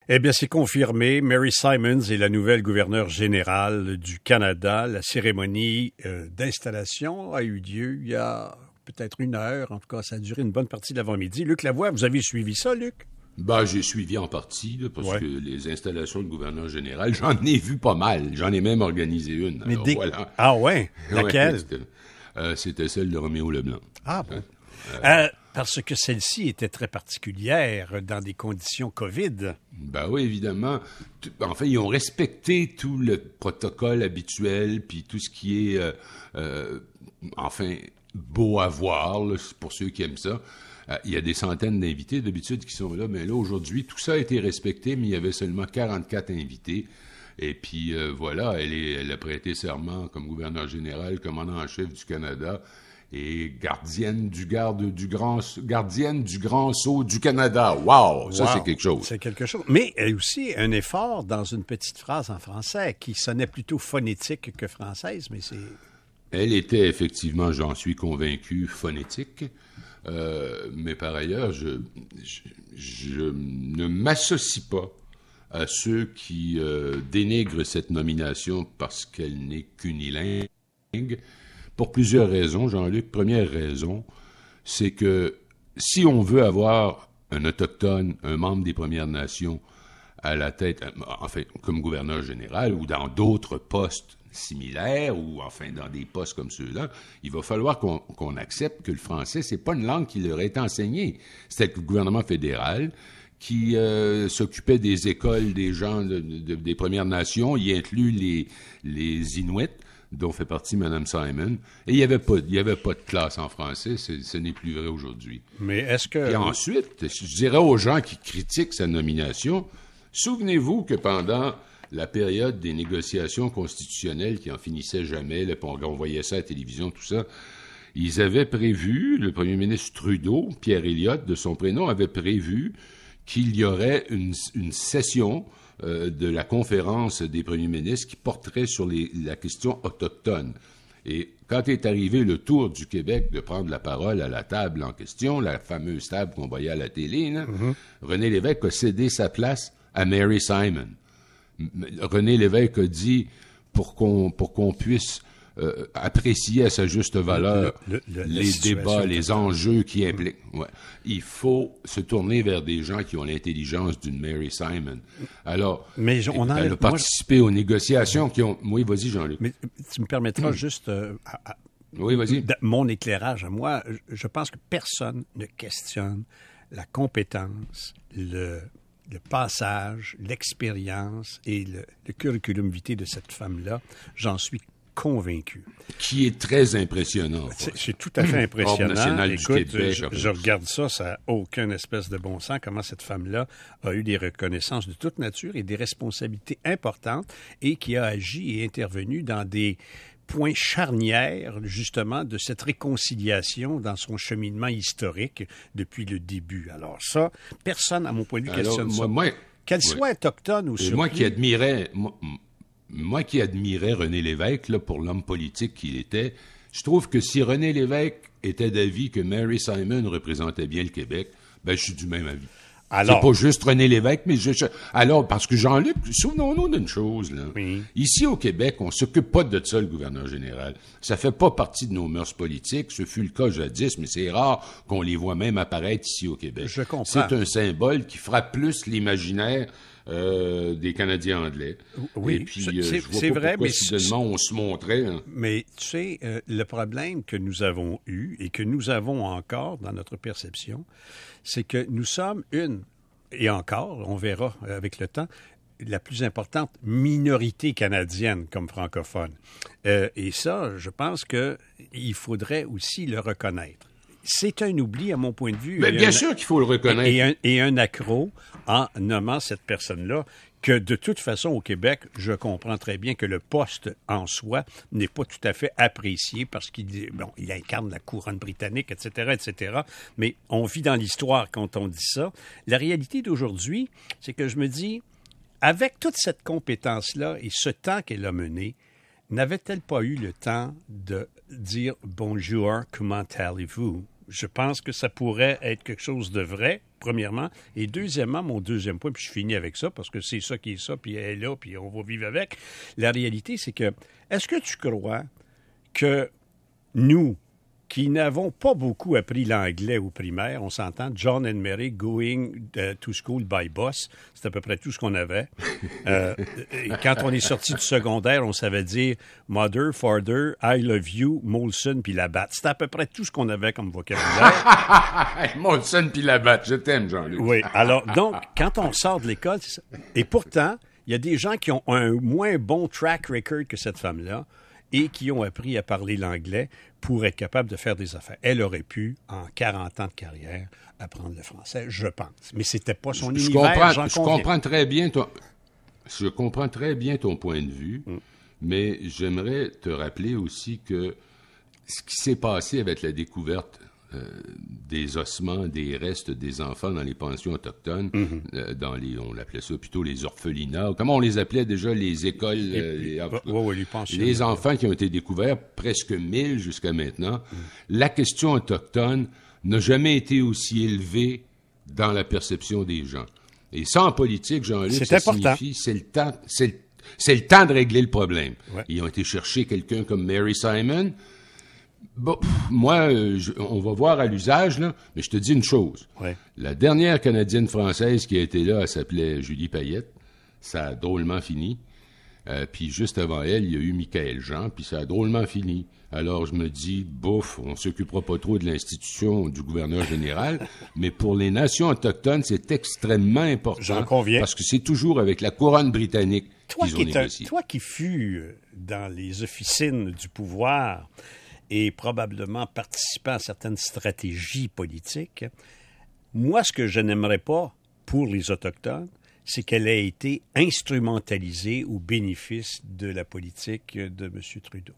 Eh bien, c'est confirmé. Mary Simons est la nouvelle gouverneure générale du Canada. La cérémonie d'installation a eu lieu il y a peut-être 1 heure. En tout cas, ça a duré une bonne partie de l'avant-midi. Luc Lavoie, vous avez suivi ça, Luc? J'ai suivi en partie, là, parce que les installations de gouverneur général, j'en ai vu pas mal. J'en ai même organisé une. Mais alors, voilà. Ah ouais? Laquelle? C'était celle de Roméo Leblanc. Ah bon? Parce que celle-ci était très particulière dans des conditions COVID. Oui, évidemment. Enfin, ils ont respecté tout le protocole habituel, puis tout ce qui est, beau à voir, là, pour ceux qui aiment ça. Il y a des centaines d'invités d'habitude qui sont là, mais là, aujourd'hui, tout ça a été respecté, mais il y avait seulement 44 invités. Et puis, voilà, elle a prêté serment comme gouverneur général, commandant en chef du Canada, et gardienne du grand sceau du Canada. Wow! Ça, c'est quelque chose. C'est quelque chose. Mais elle a aussi un effort dans une petite phrase en français qui sonnait plutôt phonétique que française, mais c'est... Elle était effectivement, j'en suis convaincu, phonétique. Mais par ailleurs, je ne m'associe pas à ceux qui dénigrent cette nomination parce qu'elle n'est qu'unilingue. Pour plusieurs raisons, Jean-Luc. Première raison, c'est que si on veut avoir un autochtone, un membre des Premières Nations à la tête, comme gouverneur général ou dans d'autres postes similaires ou dans des postes comme ceux-là, il va falloir qu'on accepte que le français, c'est pas une langue qui leur est enseignée. C'était le gouvernement fédéral qui s'occupait des écoles des gens des Premières Nations, y inclut les Inuits, dont fait partie Mme Simon. Et il n'y avait pas de classe en français. Ce n'est plus vrai aujourd'hui. Mais est-ce que... Et ensuite, je dirais aux gens qui critiquent sa nomination, souvenez-vous que pendant la période des négociations constitutionnelles qui en finissaient jamais, là, on voyait ça à la télévision, tout ça, ils avaient prévu, le premier ministre Trudeau, Pierre Elliott, de son prénom, avait prévu qu'il y aurait une session de la conférence des premiers ministres qui porterait sur la question autochtone. Et quand est arrivé le tour du Québec de prendre la parole à la table en question, la fameuse table qu'on voyait à la télé, là, René Lévesque a cédé sa place à Mary Simon. René Lévesque a dit, pour qu'on puisse apprécier à sa juste valeur les débats, les enjeux qui impliquent. Ouais. Il faut se tourner vers des gens qui ont l'intelligence d'une Mary Simon. Alors, elle a participé aux négociations qui ont... Oui, vas-y, Jean-Luc. Mais tu me permettras juste... oui, vas-y. Mon éclairage à moi, je pense que personne ne questionne la compétence, le passage, l'expérience et le curriculum vitae de cette femme-là. J'en suis convaincu. Qui est très impressionnant. C'est tout à fait impressionnant. Ordre national Écoute, du Québec, je regarde ça, ça n'a aucun espèce de bon sens, comment cette femme-là a eu des reconnaissances de toute nature et des responsabilités importantes et qui a agi et intervenu dans des points charnières, justement, de cette réconciliation dans son cheminement historique depuis le début. Alors ça, personne, à mon point de vue, questionne ça. Qu'elle soit autochtone ou surtout... Moi qui admirais René Lévesque, là, pour l'homme politique qu'il était, je trouve que si René Lévesque était d'avis que Mary Simon représentait bien le Québec, je suis du même avis. Alors, c'est pas juste René Lévesque, mais alors, parce que Jean-Luc, souvenons-nous d'une chose, là. Oui. Ici, au Québec, on s'occupe pas de ça, le gouverneur général. Ça fait pas partie de nos mœurs politiques. Ce fut le cas jadis, mais c'est rare qu'on les voit même apparaître ici au Québec. Je comprends. C'est un symbole qui frappe plus l'imaginaire des Canadiens anglais. Oui, et puis, je vois c'est pas vrai, pourquoi mais soudainement on se montrait. Hein. Mais tu sais, le problème que nous avons eu et que nous avons encore dans notre perception, c'est que nous sommes et encore, on verra avec le temps, la plus importante minorité canadienne comme francophone. Et ça, je pense qu'il faudrait aussi le reconnaître. C'est un oubli, à mon point de vue. Mais bien sûr qu'il faut le reconnaître. Et un accroc en nommant cette personne-là, que de toute façon, au Québec, je comprends très bien que le poste en soi n'est pas tout à fait apprécié parce qu'il incarne la couronne britannique, etc., etc. Mais on vit dans l'histoire quand on dit ça. La réalité d'aujourd'hui, c'est que je me dis, avec toute cette compétence-là et ce temps qu'elle a mené, n'avait-elle pas eu le temps de dire « Bonjour, comment allez-vous » Je pense que ça pourrait être quelque chose de vrai, premièrement. Et deuxièmement, mon deuxième point, puis je finis avec ça, parce que c'est ça qui est ça, puis elle est là, puis on va vivre avec. La réalité, c'est que, est-ce que tu crois que nous, qui n'avons pas beaucoup appris l'anglais au primaire, on s'entend, John and Mary going to school by bus, c'est à peu près tout ce qu'on avait. Et quand on est sorti du secondaire, on savait dire mother, father, I love you, Molson puis la batte. C'était à peu près tout ce qu'on avait comme vocabulaire. Molson puis la batte, je t'aime, Jean-Luc. Oui, alors, donc, quand on sort de l'école, c'est ça. Et pourtant, il y a des gens qui ont un moins bon track record que cette femme-là et qui ont appris à parler l'anglais pour être capable de faire des affaires. Elle aurait pu, en 40 ans de carrière, apprendre le français, je pense. Mais c'était pas son univers, j'en conviens. Je comprends très bien ton point de vue, mais j'aimerais te rappeler aussi que ce qui s'est passé avec la découverte des ossements, des restes des enfants dans les pensions autochtones, on l'appelait ça plutôt les orphelinats, comment on les appelait déjà, les écoles, les enfants qui ont été découverts, presque 1000 jusqu'à maintenant. La question autochtone n'a jamais été aussi élevée dans la perception des gens. Et ça, en politique, Jean-Luc, ça signifie c'est le temps de régler le problème. Ouais. Ils ont été chercher quelqu'un comme Mary Simon. Bon, moi, on va voir à l'usage, là, mais je te dis une chose. Ouais. La dernière Canadienne-Française qui a été là, elle s'appelait Julie Payette. Ça a drôlement fini. Puis juste avant elle, il y a eu Michaël Jean, puis ça a drôlement fini. Alors je me dis, bouf, on s'occupera pas trop de l'institution du gouverneur général, mais pour les nations autochtones, c'est extrêmement important. J'en conviens. Parce que c'est toujours avec la couronne britannique qu'ils ont négocié. Toi qui fus dans les officines du pouvoir et probablement participant à certaines stratégies politiques, moi, ce que je n'aimerais pas pour les Autochtones, c'est qu'elle ait été instrumentalisée au bénéfice de la politique de M. Trudeau.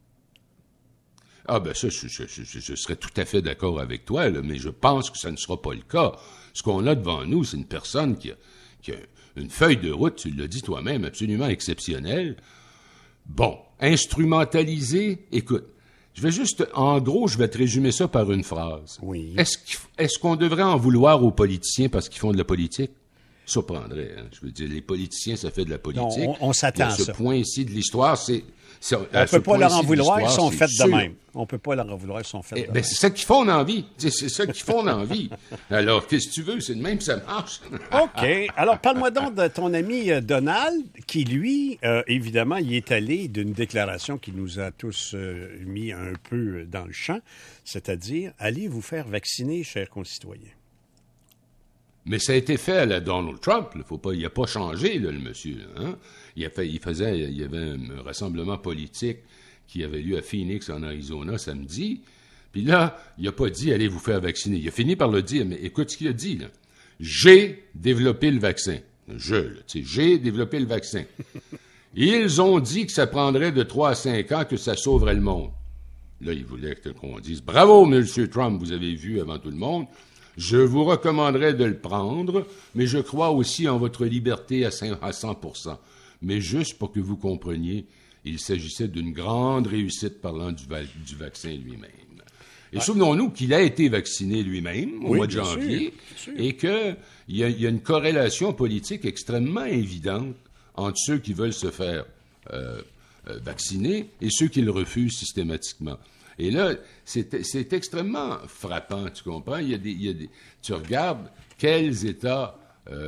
Ah ben ça, je serais tout à fait d'accord avec toi, là, mais je pense que ça ne sera pas le cas. Ce qu'on a devant nous, c'est une personne qui a une feuille de route, tu l'as dit toi-même, absolument exceptionnelle. Bon, instrumentalisée, écoute, en gros, je vais te résumer ça par une phrase. Oui. Est-ce qu'on devrait en vouloir aux politiciens parce qu'ils font de la politique? Ça prendrait, hein. Je veux dire, les politiciens, ça fait de la politique. Non, on s'attend à ça. Ce point ici de l'histoire, c'est... On ne peut pas leur en vouloir, ils sont faits de même. On ne peut pas leur en vouloir, ils sont faits de même. C'est ça qu'ils font envie. C'est ça qu'ils font envie. Alors, qu'est-ce que tu veux? C'est de même que ça marche. OK. Alors, parle-moi donc de ton ami Donald, qui, lui, évidemment, il est allé d'une déclaration qui nous a tous mis un peu dans le champ, c'est-à-dire, allez vous faire vacciner, chers concitoyens. Mais ça a été fait à la Donald Trump. Il n'a pas changé, là, le monsieur. Hein? Il y avait un rassemblement politique qui avait lieu à Phoenix, en Arizona, samedi. Puis là, il n'a pas dit « allez vous faire vacciner ». Il a fini par le dire, mais écoute ce qu'il a dit. Là. « J'ai développé le vaccin ». J'ai développé le vaccin. Ils ont dit que ça prendrait de 3 à 5 ans que ça sauverait le monde. Là, il voulait qu'on dise « bravo, M. Trump, vous avez vu avant tout le monde ». Je vous recommanderais de le prendre, mais je crois aussi en votre liberté à 100%. Mais juste pour que vous compreniez, il s'agissait d'une grande réussite parlant du vaccin lui-même. Et souvenons-nous qu'il a été vacciné lui-même au mois de janvier et qu'il y a une corrélation politique extrêmement évidente entre ceux qui veulent se faire vacciner et ceux qui le refusent systématiquement. Et là, c'est extrêmement frappant, tu comprends? Tu regardes quels États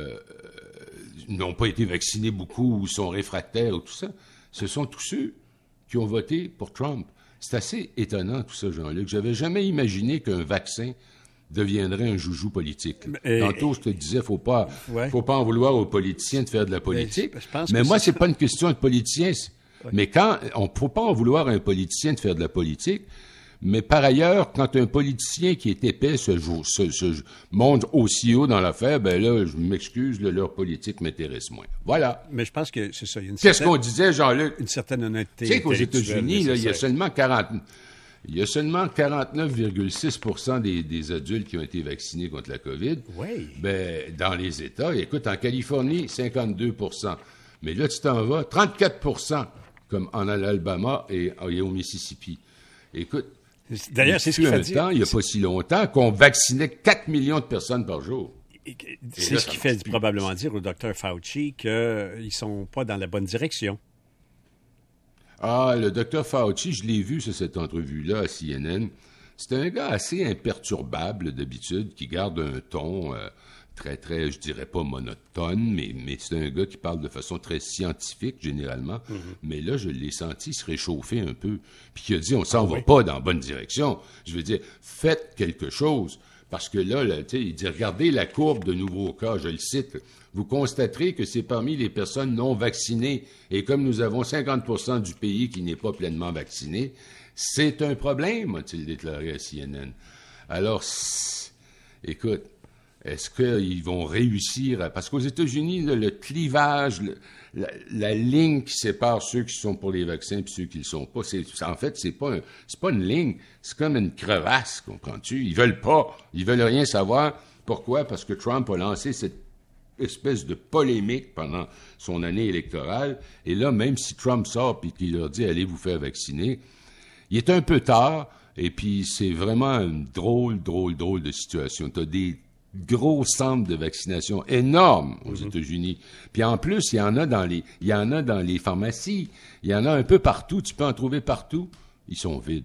n'ont pas été vaccinés beaucoup ou sont réfractaires ou tout ça. Ce sont tous ceux qui ont voté pour Trump. C'est assez étonnant tout ça, Jean-Luc. J'avais jamais imaginé qu'un vaccin deviendrait un joujou politique. Tantôt, je te disais, faut pas en vouloir aux politiciens de faire de la politique. Mais moi, c'est pas une question de politiciens. Mais on ne peut pas en vouloir à un politicien de faire de la politique, mais par ailleurs, quand un politicien qui est épais se monte aussi haut dans l'affaire, ben là, je m'excuse, leur politique m'intéresse moins. Voilà. Mais je pense que c'est ça. Qu'est-ce qu'on disait, Jean-Luc? Une certaine honnêteté. Tu sais qu'aux États-Unis, là, il y a seulement 49,6% des adultes qui ont été vaccinés contre la COVID. Oui. Ben, dans les États, écoute, en Californie, 52%. Mais là, tu t'en vas, 34%. Comme en Alabama et au Mississippi. Écoute, D'ailleurs, c'est ce qu'il fait dire. Il n'y a pas si longtemps qu'on vaccinait 4 millions de personnes par jour. C'est ce qui fait probablement dire au Dr Fauci qu'ils ne sont pas dans la bonne direction. Ah, le Dr Fauci, je l'ai vu sur cette entrevue-là à CNN. C'est un gars assez imperturbable d'habitude, qui garde un ton très, très, je dirais pas monotone, mais c'est un gars qui parle de façon très scientifique, généralement. Mm-hmm. Mais là, je l'ai senti se réchauffer un peu, puis qui a dit, on s'en va pas dans la bonne direction. Je veux dire, faites quelque chose. Parce que là, il dit, regardez la courbe de nouveaux cas, je le cite. Vous constaterez que c'est parmi les personnes non vaccinées. Et comme nous avons 50% du pays qui n'est pas pleinement vacciné, c'est un problème, a-t-il déclaré à CNN. Alors, écoute, est-ce qu'ils vont réussir Parce qu'aux États-Unis, là, le clivage, la ligne qui sépare ceux qui sont pour les vaccins et ceux qui ne le sont pas, en fait, c'est pas une ligne, c'est comme une crevasse, comprends-tu? Ils veulent rien savoir. Pourquoi? Parce que Trump a lancé cette espèce de polémique pendant son année électorale. Et là, même si Trump sort et qu'il leur dit « Allez vous faire vacciner », il est un peu tard, et puis c'est vraiment une drôle de situation. Tu as des gros centres de vaccination énormes aux États-Unis. Puis en plus, il y en a dans les pharmacies. Il y en a un peu partout. Tu peux en trouver partout. Ils sont vides.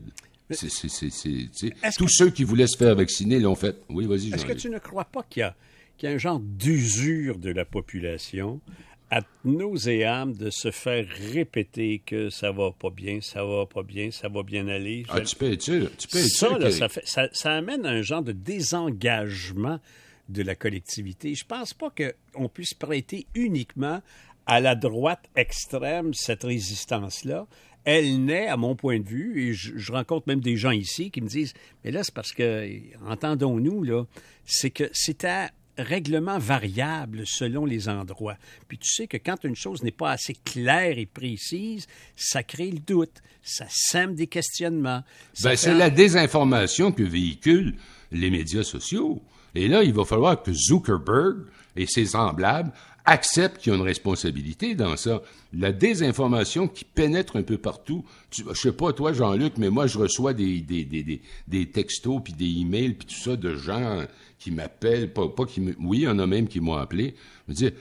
Tous ceux qui voulaient se faire vacciner l'ont fait. Oui, vas-y, Jean-Luc. Est-ce que tu ne crois pas qu'il y a un genre d'usure de la population ad nauseam de se faire répéter que ça va pas bien, ça va bien aller? Tu peux être sûr. Ça amène un genre de désengagement de la collectivité. Je pense pas qu'on puisse prêter uniquement à la droite extrême cette résistance-là. Elle naît, à mon point de vue, et je rencontre même des gens ici qui me disent « Mais là, c'est parce que, entendons-nous, là, c'est que c'est à règlement variable selon les endroits. Puis tu sais que quand une chose n'est pas assez claire et précise, ça crée le doute, ça sème des questionnements. C'est la désinformation que véhiculent les médias sociaux. Et là, il va falloir que Zuckerberg et ses semblables acceptent qu'il y a une responsabilité dans ça. La désinformation qui pénètre un peu partout. Je sais pas, toi, Jean-Luc, mais moi, je reçois des textos puis des emails puis tout ça de gens qui m'appellent, oui, il y en a même qui m'ont appelé. Je me dis,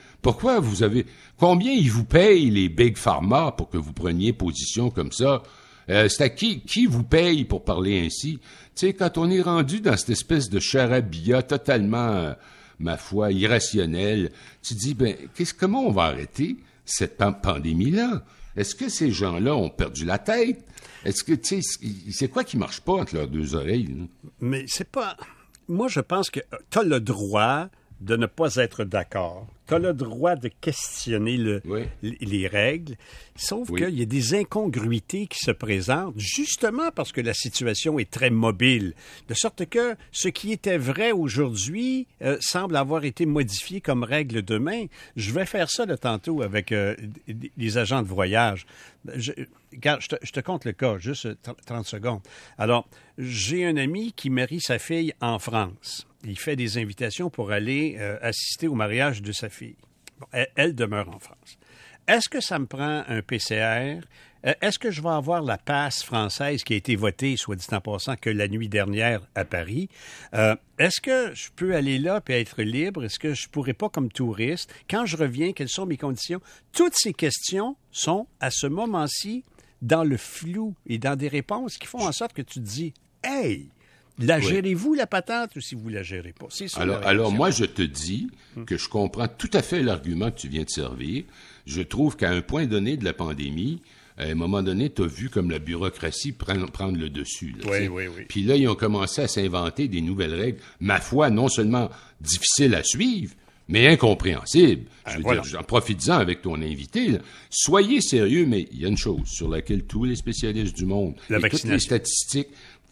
combien ils vous payent les Big Pharma pour que vous preniez position comme ça? C'est à qui vous paye pour parler ainsi? Tu sais, quand on est rendu dans cette espèce de charabia totalement, ma foi, irrationnel, tu dis, comment on va arrêter cette pandémie-là? Est-ce que ces gens-là ont perdu la tête? Est-ce que, tu sais, c'est quoi qui marche pas entre leurs deux oreilles? Là? Mais c'est pas... Moi, je pense que tu as le droit de ne pas être d'accord. Tu as le droit de questionner les règles, sauf qu'il y a des incongruités qui se présentent, justement parce que la situation est très mobile, de sorte que ce qui était vrai aujourd'hui semble avoir été modifié comme règle demain. Je vais faire ça de tantôt avec les agents de voyage. Regarde, je te compte le cas, juste 30 secondes. Alors, j'ai un ami qui marie sa fille en France. Il fait des invitations pour aller assister au mariage de sa fille. Bon, elle demeure en France. Est-ce que ça me prend un PCR? Est-ce que je vais avoir la passe française qui a été votée, soit dit en passant, que la nuit dernière à Paris? Est-ce que je peux aller là et être libre? Est-ce que je pourrais pas comme touriste? Quand je reviens, quelles sont mes conditions? Toutes ces questions sont, à ce moment-ci, dans le flou et dans des réponses qui font en sorte que tu te dis « Hey! » La gérez-vous, la patente, ou si vous la gérez pas? C'est ça. Alors, moi, je te dis que je comprends tout à fait l'argument que tu viens de servir. Je trouve qu'à un point donné de la pandémie, à un moment donné, tu as vu comme la bureaucratie prendre le dessus. Là, oui. Puis là, ils ont commencé à s'inventer des nouvelles règles, ma foi, non seulement difficiles à suivre, mais incompréhensibles. En profites-en avec ton invité. Là. Soyez sérieux, mais il y a une chose sur laquelle tous les spécialistes du monde, toutes les statistiques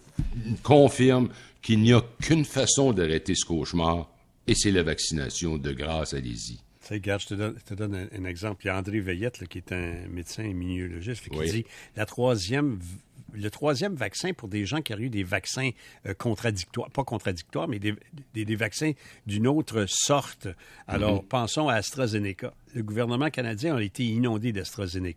confirme qu'il n'y a qu'une façon d'arrêter ce cauchemar, et c'est la vaccination. De grâce, allez-y. Regarde, je te donne un exemple. Il y a André Veillette, là, qui est un médecin immunologiste, qui dit le troisième vaccin pour des gens qui ont eu des vaccins contradictoires, pas contradictoires, mais des vaccins d'une autre sorte. Alors, pensons à AstraZeneca. Le gouvernement canadien a été inondé d'AstraZeneca.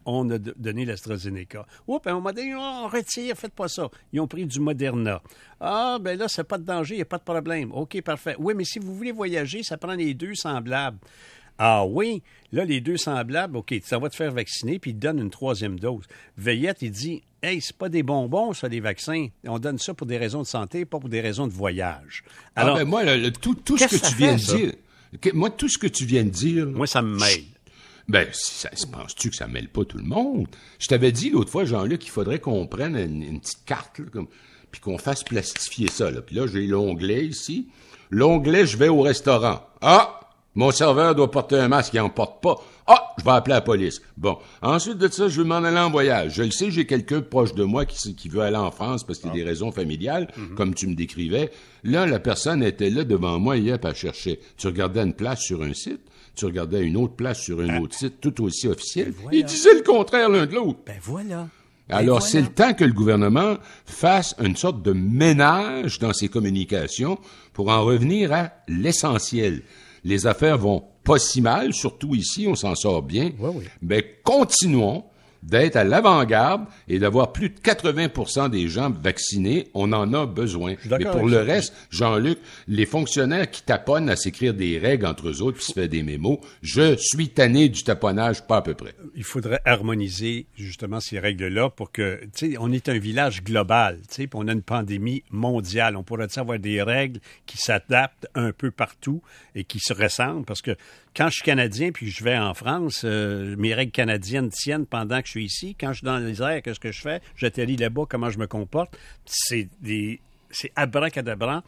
on a donné l'AstraZeneca. Oups, à un moment donné, on retire, faites pas ça. Ils ont pris du Moderna. Ah, ben là, c'est pas de danger, il n'y a pas de problème. OK, parfait. Oui, mais si vous voulez voyager, ça prend les 2 semblables. Ah oui, là, les 2 semblables, OK, ça va te faire vacciner, puis il te donne une 3e dose. Veillette, il dit, hey, c'est pas des bonbons, ça, les vaccins. On donne ça pour des raisons de santé, pas pour des raisons de voyage. Alors, moi, tout ce que tu viens de dire, moi, tout ce que tu viens de dire... Moi, ça me mêle. Ben, penses-tu que ça mêle pas tout le monde? Je t'avais dit l'autre fois, Jean-Luc, qu'il faudrait qu'on prenne une petite carte, là, puis qu'on fasse plastifier ça, là. Puis là, j'ai l'onglet ici. L'onglet, je vais au restaurant. Ah! Mon serveur doit porter un masque, il n'en porte pas. Ah! Je vais appeler la police. Bon. Ensuite de ça, je vais m'en aller en voyage. Je le sais, j'ai quelqu'un proche de moi qui veut aller en France parce qu'il y a des raisons familiales, comme tu me décrivais. Là, la personne était là devant moi hier, puis elle cherchait. Tu regardais une place sur un site, tu regardais une autre place sur un autre site, tout aussi officiel. Ils disaient le contraire l'un de l'autre. Ben voilà. Alors, c'est le temps que le gouvernement fasse une sorte de ménage dans ses communications pour en revenir à l'essentiel. Les affaires vont pas si mal, surtout ici, on s'en sort bien. Oui. Mais continuons d'être à l'avant-garde et d'avoir plus de 80% des gens vaccinés. On en a besoin. Mais pour le reste, Jean-Luc, les fonctionnaires qui taponnent à s'écrire des règles entre eux autres puis se faire des mémos, je suis tanné du taponnage, pas à peu près. Il faudrait harmoniser justement ces règles-là pour que, tu sais, on est un village global, tu sais, puis on a une pandémie mondiale. On pourrait avoir des règles qui s'adaptent un peu partout et qui se ressemblent parce que quand je suis Canadien puis je vais en France, mes règles canadiennes tiennent pendant que je suis ici. Quand je suis dans les airs, qu'est-ce que je fais? J'atterris là-bas, comment je me comporte? C'est abracadabra.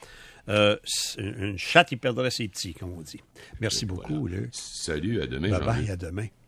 Une chatte, il perdrait ses petits, comme on dit. Merci beaucoup. Voilà. Salut, à demain, Bye-bye, Jean-Luc. à demain.